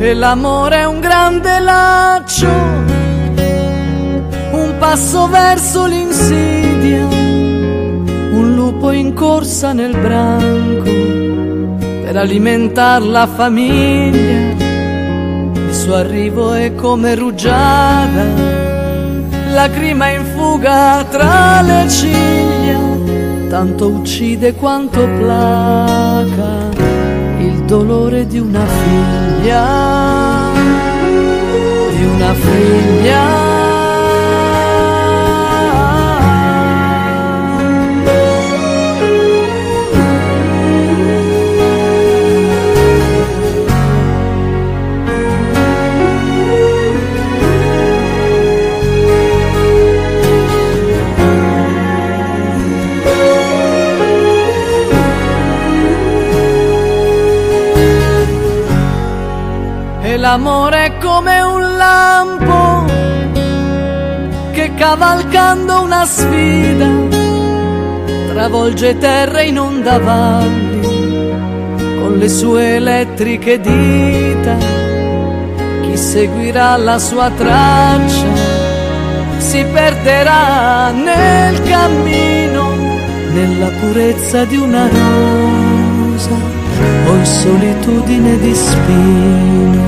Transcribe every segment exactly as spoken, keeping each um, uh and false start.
E l'amore è un grande laccio, un passo verso l'insidia, un lupo in corsa nel branco per alimentar la famiglia. Il suo arrivo è come rugiada, lacrima in fuga tra le ciglia, tanto uccide quanto placa il dolore di una figlia, di una figlia. L'amore è come un lampo che cavalcando una sfida travolge terre in onda valli con le sue elettriche dita. Chi seguirà la sua traccia si perderà nel cammino, nella purezza di una rosa o in solitudine di spino.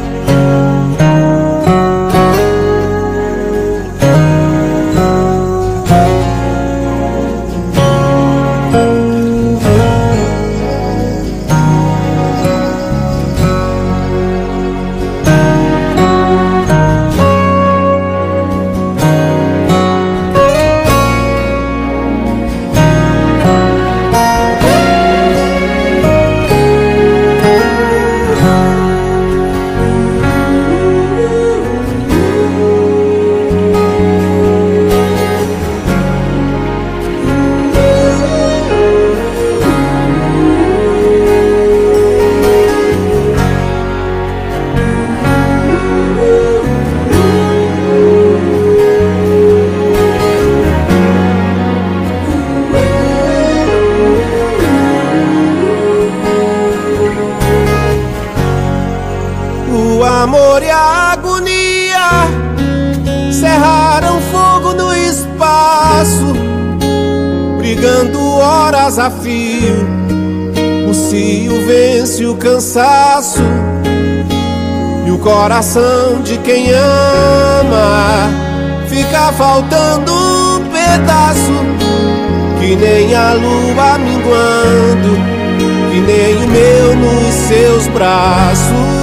Amor e a agonia cerraram fogo no espaço, brigando horas a fio. O cio vence o cansaço e o coração de quem ama fica faltando um pedaço, que nem a lua minguando, que nem o meu nos seus braços.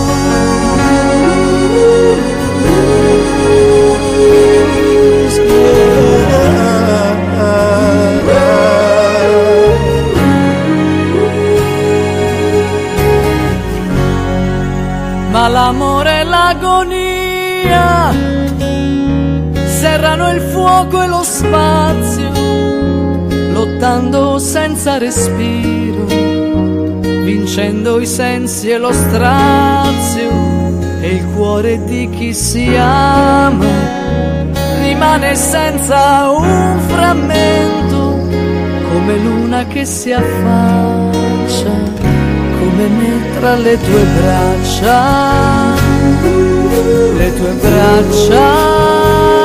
Ma l'amore e l'agonia serrano il fuoco e lo spazio, lottando senza respiro, vincendo i sensi e lo strazio. E il cuore di chi si ama rimane senza un frammento, come luna che si affaccia, come me tra le tue braccia, le tue braccia.